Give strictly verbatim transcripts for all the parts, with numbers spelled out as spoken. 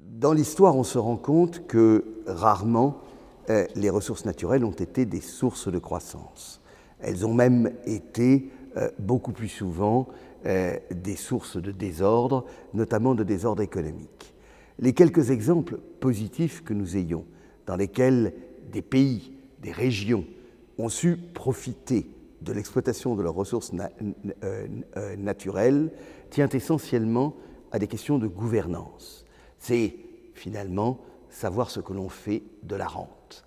Dans l'histoire, on se rend compte que rarement euh, les ressources naturelles ont été des sources de croissance. Elles ont même été euh, beaucoup plus souvent euh, des sources de désordre, notamment de désordre économique. Les quelques exemples positifs que nous ayons, dans lesquels des pays, des régions ont su profiter de l'exploitation de leurs ressources na euh, euh, naturelles, tient essentiellement à des questions de gouvernance. C'est finalement savoir ce que l'on fait de la rente.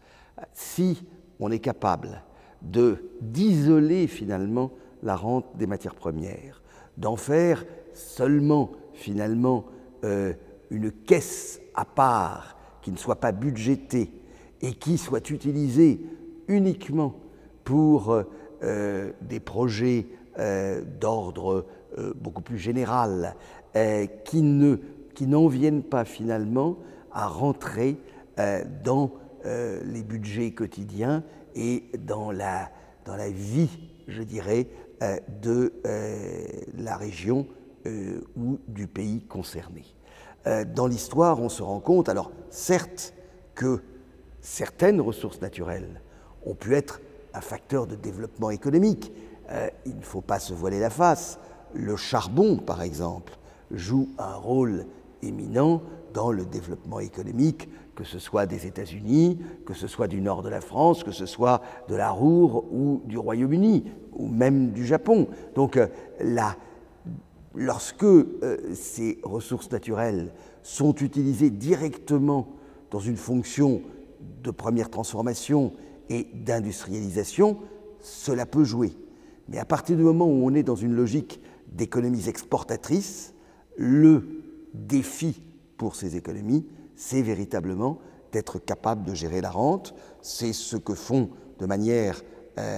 Si on est capable de d'isoler finalement la rente des matières premières, d'en faire seulement finalement euh, une caisse à part qui ne soit pas budgétée et qui soit utilisée uniquement pour euh, des projets euh, d'ordre euh, beaucoup plus général, euh, qui ne qui n'en viennent pas finalement à rentrer euh, dans euh, les budgets quotidiens et dans la, dans la vie, je dirais, euh, de euh, la région euh, ou du pays concerné. Euh, dans l'histoire, on se rend compte, alors certes, que certaines ressources naturelles ont pu être un facteur de développement économique. Euh, il ne faut pas se voiler la face. Le charbon, par exemple, joue un rôle éminent dans le développement économique, que ce soit des États-Unis, que ce soit du nord de la France, que ce soit de la Ruhr ou du Royaume-Uni, ou même du Japon. Donc, euh, là, lorsque euh, ces ressources naturelles sont utilisées directement dans une fonction de première transformation et d'industrialisation, cela peut jouer. Mais à partir du moment où on est dans une logique d'économies exportatrices, le défi pour ces économies, c'est véritablement d'être capable de gérer la rente. C'est ce que font de manière euh,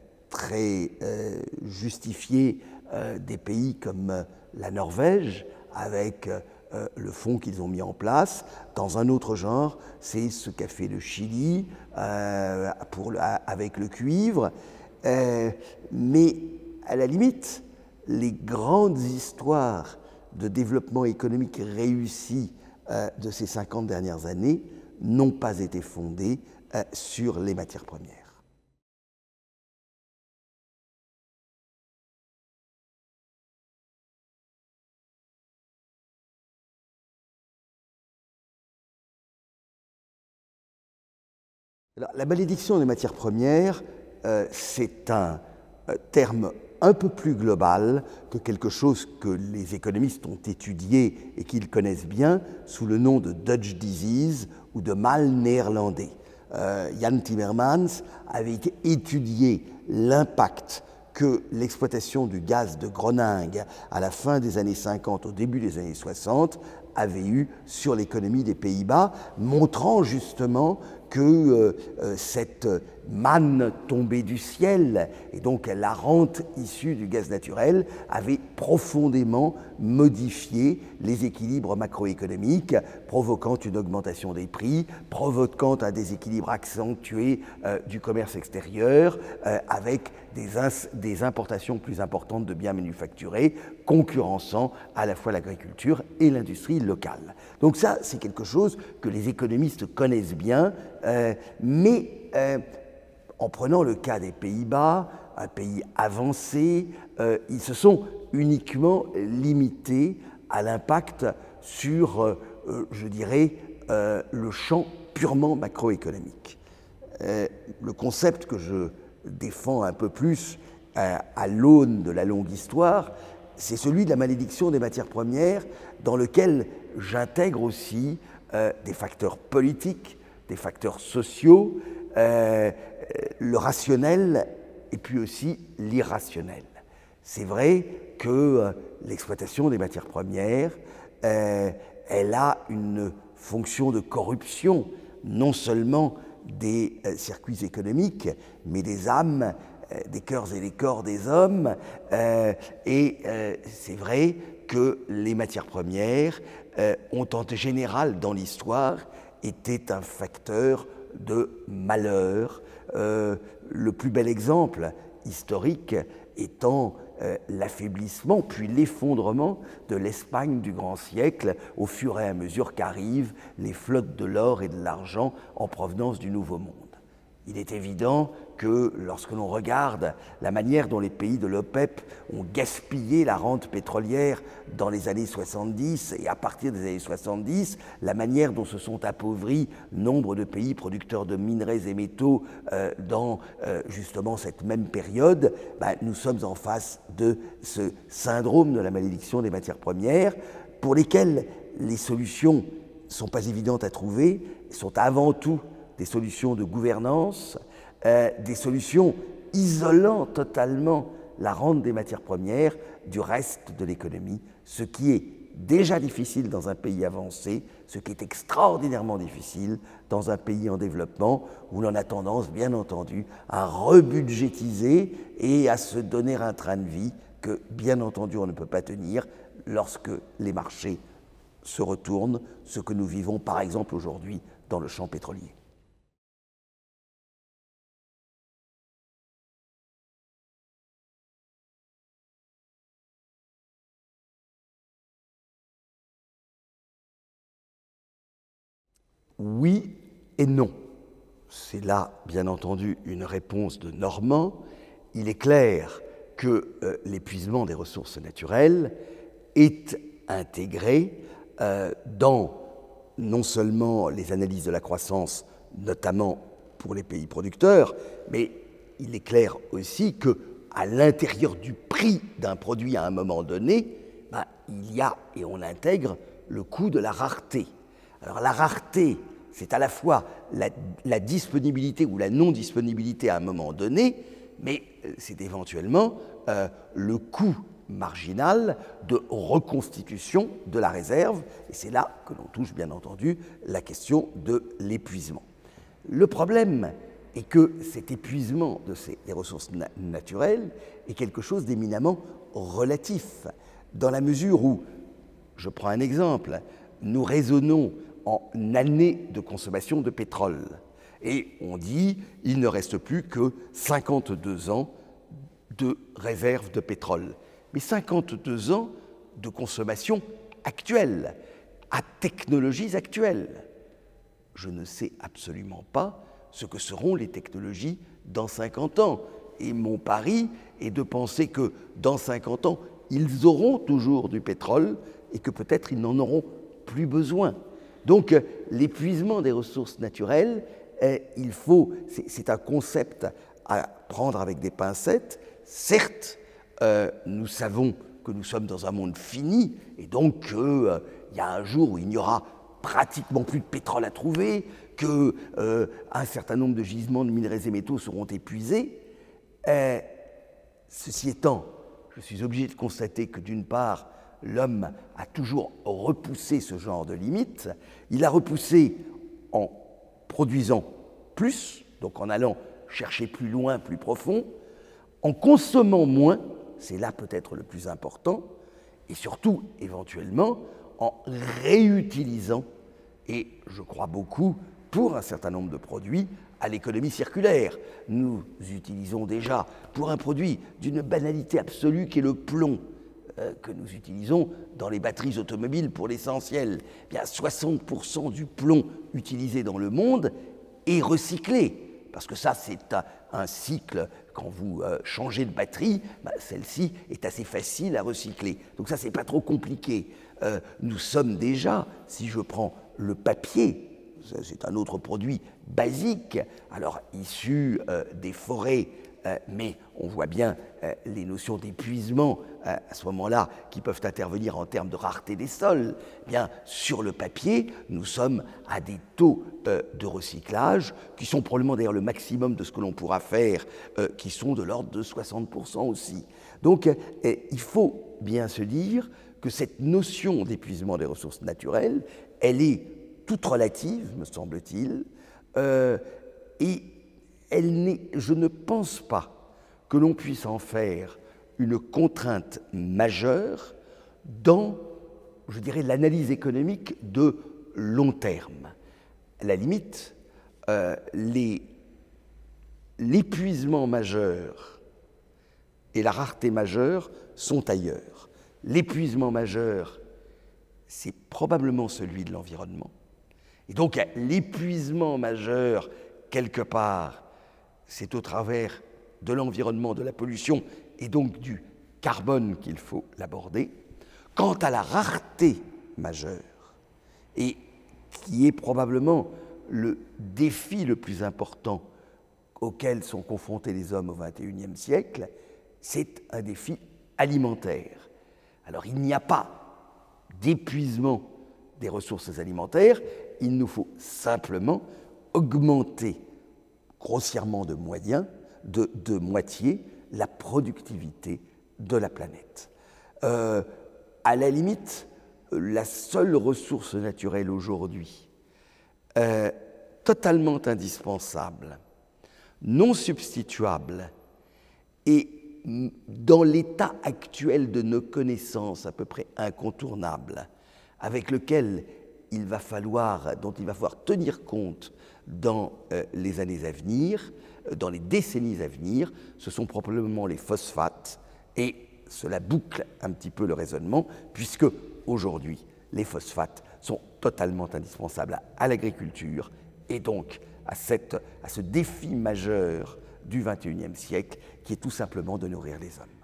très euh, justifiée euh, des pays comme euh, la Norvège, avec euh, le fonds qu'ils ont mis en place. Dans un autre genre, c'est ce qu'a fait le Chili euh, pour le, avec le cuivre. Euh, mais à la limite, les grandes histoires de développement économique réussi euh, de ces cinquante dernières années n'ont pas été fondées euh, sur les matières premières. Alors, la malédiction des matières premières, euh, c'est un euh, terme un peu plus global que quelque chose que les économistes ont étudié et qu'ils connaissent bien sous le nom de Dutch disease ou de mal néerlandais. Euh, Jan Timmermans avait étudié l'impact que l'exploitation du gaz de Groningue à la fin des années cinquante, au début des années soixante, avait eu sur l'économie des Pays-Bas, montrant justement que euh, euh, cette manne tombée du ciel, et donc la rente issue du gaz naturel, avait profondément modifié les équilibres macroéconomiques, provoquant une augmentation des prix, provoquant un déséquilibre accentué euh, du commerce extérieur, euh, avec des, ins- des importations plus importantes de biens manufacturés, concurrençant à la fois l'agriculture et l'industrie locale. Donc ça, c'est quelque chose que les économistes connaissent bien, euh, mais euh, en prenant le cas des Pays-Bas, un pays avancé, euh, ils se sont uniquement limités à l'impact sur, euh, je dirais, euh, le champ purement macroéconomique. Euh, le concept que je défends un peu plus euh, à l'aune de la longue histoire, c'est celui de la malédiction des matières premières, dans lequel j'intègre aussi euh, des facteurs politiques, des facteurs sociaux, euh, le rationnel et puis aussi l'irrationnel. C'est vrai que euh, l'exploitation des matières premières, euh, elle a une fonction de corruption, non seulement des euh, circuits économiques, mais des âmes, euh, des cœurs et des corps des hommes. Euh, et euh, c'est vrai que les matières premières euh, ont en général dans l'histoire été un facteur de malheur. Euh, le plus bel exemple historique étant euh, l'affaiblissement puis l'effondrement de l'Espagne du grand siècle au fur et à mesure qu'arrivent les flottes de l'or et de l'argent en provenance du Nouveau Monde. Il est évident que lorsque l'on regarde la manière dont les pays de l'OPEP ont gaspillé la rente pétrolière dans les années soixante-dix et à partir des années soixante-dix, la manière dont se sont appauvris nombre de pays producteurs de minerais et métaux euh, dans euh, justement cette même période, ben, nous sommes en face de ce syndrome de la malédiction des matières premières pour lesquelles les solutions ne sont pas évidentes à trouver, sont avant tout des solutions de gouvernance, euh, des solutions isolant totalement la rente des matières premières du reste de l'économie, ce qui est déjà difficile dans un pays avancé, ce qui est extraordinairement difficile dans un pays en développement, où l'on a tendance, bien entendu, à rebudgétiser et à se donner un train de vie que, bien entendu, on ne peut pas tenir lorsque les marchés se retournent, ce que nous vivons, par exemple, aujourd'hui dans le champ pétrolier. Oui et non. C'est là, bien entendu, une réponse de Normand. Il est clair que euh, l'épuisement des ressources naturelles est intégré euh, dans non seulement les analyses de la croissance, notamment pour les pays producteurs, mais il est clair aussi qu'à l'intérieur du prix d'un produit à un moment donné, ben, il y a, et on intègre, le coût de la rareté. Alors la rareté, c'est à la fois la, la disponibilité ou la non-disponibilité à un moment donné, mais c'est éventuellement euh, le coût marginal de reconstitution de la réserve, et c'est là que l'on touche bien entendu la question de l'épuisement. Le problème est que cet épuisement de ces, des ressources na- naturelles est quelque chose d'éminemment relatif, dans la mesure où, je prends un exemple, nous raisonnons en années de consommation de pétrole. Et on dit il ne reste plus que cinquante-deux ans de réserve de pétrole. Mais cinquante-deux ans de consommation actuelle, à technologies actuelles. Je ne sais absolument pas ce que seront les technologies dans cinquante ans. Et mon pari est de penser que dans cinquante ans, ils auront toujours du pétrole et que peut-être ils n'en auront plus besoin. Donc l'épuisement des ressources naturelles, eh, il faut, c'est, c'est un concept à prendre avec des pincettes. Certes, euh, nous savons que nous sommes dans un monde fini et donc qu'il euh, y a un jour où il n'y aura pratiquement plus de pétrole à trouver, qu'un euh, certain nombre de gisements de minerais et métaux seront épuisés. Eh, ceci étant, je suis obligé de constater que d'une part, l'homme a toujours repoussé ce genre de limites. Il a repoussé en produisant plus, donc en allant chercher plus loin, plus profond, en consommant moins, c'est là peut-être le plus important, et surtout, éventuellement, en réutilisant, et je crois beaucoup, pour un certain nombre de produits, à l'économie circulaire. Nous utilisons déjà, pour un produit d'une banalité absolue qui est le plomb, euh, que nous utilisons dans les batteries automobiles pour l'essentiel, eh bien soixante pour cent du plomb utilisé dans le monde est recyclé. Parce que ça, c'est un, un cycle, quand vous euh, changez de batterie, bah, celle-ci est assez facile à recycler. Donc ça, c'est pas trop compliqué. Euh, nous sommes déjà, si je prends le papier, c'est un autre produit basique, alors issu euh, des forêts, euh, mais on voit bien euh, les notions d'épuisement euh, à ce moment-là qui peuvent intervenir en termes de rareté des sols. Eh bien, sur le papier, nous sommes à des taux euh, de recyclage qui sont probablement d'ailleurs le maximum de ce que l'on pourra faire, euh, qui sont de l'ordre de soixante pour cent aussi. Donc, euh, il faut bien se dire que cette notion d'épuisement des ressources naturelles, elle est toute relative, me semble-t-il, euh, et elle n'est, je ne pense pas que l'on puisse en faire une contrainte majeure dans, je dirais, l'analyse économique de long terme. À la limite, euh, les, l'épuisement majeur et la rareté majeure sont ailleurs. L'épuisement majeur, c'est probablement celui de l'environnement. Et donc l'épuisement majeur, quelque part, c'est au travers de l'environnement, de la pollution, et donc du carbone qu'il faut l'aborder. Quant à la rareté majeure, et qui est probablement le défi le plus important auquel sont confrontés les hommes au vingt et unième siècle, c'est un défi alimentaire. Alors il n'y a pas d'épuisement des ressources alimentaires, il nous faut simplement augmenter grossièrement de moyens, de, de moitié, la productivité de la planète. Euh, à la limite, la seule ressource naturelle aujourd'hui, euh, totalement indispensable, non substituable, et dans l'état actuel de nos connaissances à peu près incontournable, avec lequel il va falloir, dont il va falloir tenir compte dans euh, les années à venir, dans les décennies à venir, ce sont probablement les phosphates, et cela boucle un petit peu le raisonnement, puisque aujourd'hui, les phosphates sont totalement indispensables à, à l'agriculture et donc à, cette, à ce défi majeur du vingt et unième siècle, qui est tout simplement de nourrir les hommes.